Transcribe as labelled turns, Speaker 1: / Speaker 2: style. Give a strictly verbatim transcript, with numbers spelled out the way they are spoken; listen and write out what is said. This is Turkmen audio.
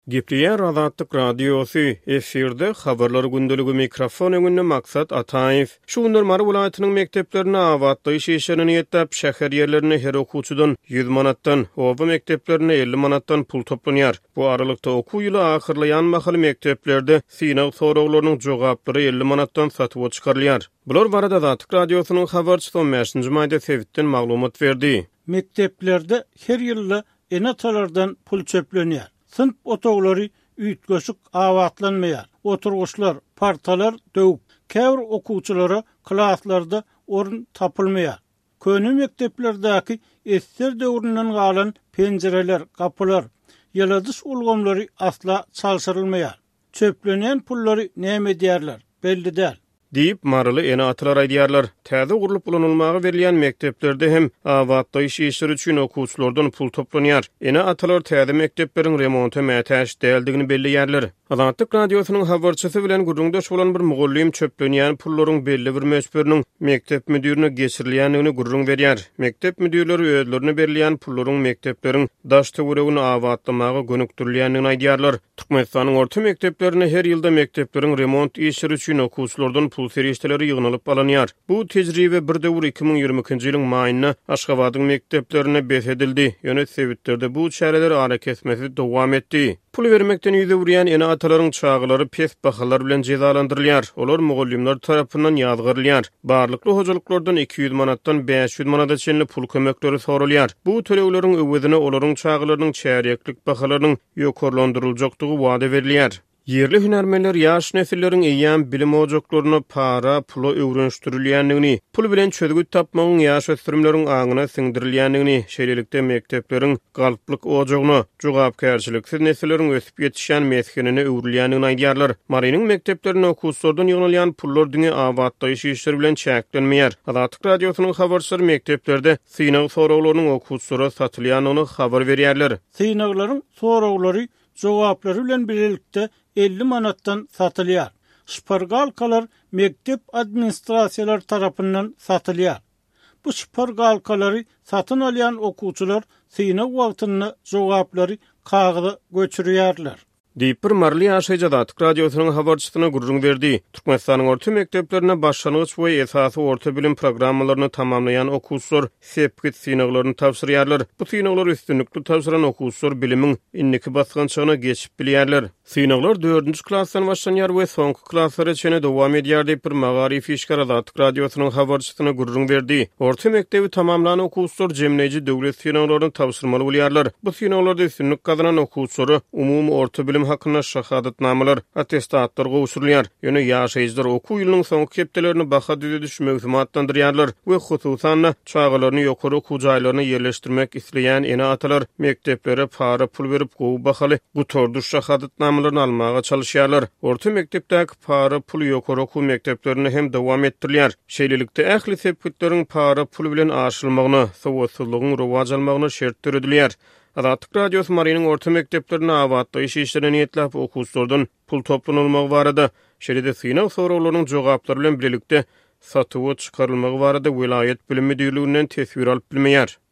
Speaker 1: Gipliýär Azatlyk radiosu efirde habarlar gündölügi mikrofon öňünde maksat Ataýew. Şu günler Mary vilayatynyň mekdeplerine awatlyş işlerini ýetip, şäher ýerlerine her okuwçydan yüz manatdan, oba mekteplerine elli manatdan pul toplanýar. Bu aralykda okuw ýyly ahyrlayan mahaly mekteplerde synag soraglarynyň jogaplary elli manatdan satyp çykarylýar. Bular barada Azatlyk radiosynyň habarçysy beşinji maýda Sewitden maglumat berdi.
Speaker 2: Mekteplerde her ýyly enatalardan pul çöplenýär. Sınıf otogları üýtgeşik awatlanmaýar. Oturguçlar, partalar döwüp, käbir okuwçylara klaslarda orun tapylmaýar. Köni mekteplerdäki esser döwründen galan penjereler, kapylar, ýaladys ulgamlary asla çalşyrylmaýar. Çöplenýän pullary näme diýerler? Belli däl.
Speaker 1: Diýip maraly ene atlar aýdýarlar. Täze gurulyp bulanylmagy berilýän mekteplerde hem awatlyş işleri üçin okuwçylardan pul toplanýar. Ene atlar täze mektepleriň remonty mätäş däldigini belliýärler. Azatlyk radiosynyň habarçysy bilen gurrundaş bolan bir mugallim çöplenýän pullaryň belli bir möçberiniň mektep müdirine geçirilýändigini gurrun berýär. Mektep müdirleri özlerine berilýän pullaryň mektepleriň daş töweregini awatlymagy gönükdirilýändigini aýdýarlar. Türkmenistanyň orta mekteplerine her ýylda mektepleriň remont işleri üçin okuwçylardan pul serişdeleri ýygnalyp alanýar. Bu tejribe bir döwür iki ming ýygrimiňji ýylyň maýyna Aşgabatyň mekdeplerine besedildi. Ýöne Sewitde bu çäreler ara kesmesi dowam etdi. Pul vermekden ýüze urýan ene atalaryň çağılary pes bahalar bilen jezalandyrylýar. Olar mugallimler tarapyndan ýazgyrylýar. Barlykly hojalyklardan iki yüz manatdan beş yüz manata çenli pul kömekleri sorulýar. Bu töleýlerin öwedine olaryň çağılarynyň çäreklik bahalarynyň ýokarlandyryljakdygy wada berilýär. Yerli hünärmenler ýaş nesillerin eýýän bilim ojaklaryna para, pula öwrenişdirilýändigini, pul bilen çözgüt tapmagyň ýaş ösdürümleriň aňyna siňdirilýändigini, şeýlelikde mektepleriň galplyk ojagyna, jogapkärçiliksiz nesillerin ösüp ýetişýän meskenine öwrilýändigini aýdýarlar. Marynyň mekteplerine okuwçylardan ýygnalýan pullar diňe awatlyş işleri bilen çäklenmeýär. Azatlyk radiosynyň habarçylary mekteplerde synag soraglarynyň okuwçylara satylýanyny habar berýärler.
Speaker 2: Synaglaryň soraglary jogaplary bilen birlikde elli manattan satılýar. Şpargalkalar mektep administrasiýalar tarapyndan satılýar. Bu şpargalkalary satyn alýan okuwçylar synag wagtyny jogaplary kagaza göçürýärler.
Speaker 1: Diýip bir marly ýaşaýjy Azatlyk radiosynyň habarçysyna gurrun berdi. Türkmenistanyň orta mekdeplerine başlangyç we esasy orta bilim programmalaryny tamamlayan okuwçylar sepkit synaglaryny tapşyrýarlar. Bu synaglar üstünlikli tapşyran okuwçylar bilimiň inniki basgançygyna geçip bilýärler. Synaglar dördünji klassdan başlanýar we soňky klasslara çene dowam edýär diýip bir magarif işgar Azatlyk radiosynyň habarçysyna gurrun berdi. Orta mekdebi tamamlanan okuwçylar jemleýici döwlet synaglaryny tapşyrmaly bolýarlar. Bu synaglarda üstünlik kazanan okuwçylary umumy orta bilim hakkında şahadatnamalar, atestatlar gowşurulýar. Ýöne ýaşaýjylar okuw ýylynyň soňky hepdelerini baha düzede düşmek matlandyrýarlar we hususan çağalaryny ýokary okuw jaýlaryna ýerleşdirmek isleýän ene atalar mekteplere para pul berip gowy bahaly gutorduş şahadatnamalaryny almaga çalışýarlar. Orta mektepdäki para pul ýokary okuw mekteplerini hem dowam etdirilýär. Şeýlelikde ähli sepkitleriň para pul bilen aşylmagyny, sowatçylygyň rowaj almagyny şert edilýär. Azatlyk radiosu Marynyň orta mekteplerine awatlyş işlerini ýetlap okuwçylardan pul toplanylmagy barada, şeýle-de synag soraglarynyň jogaplary bilen birlikde satyp çykarylmagy barada vilayet bilim müdirliginden tesbir alyp bilmeýär.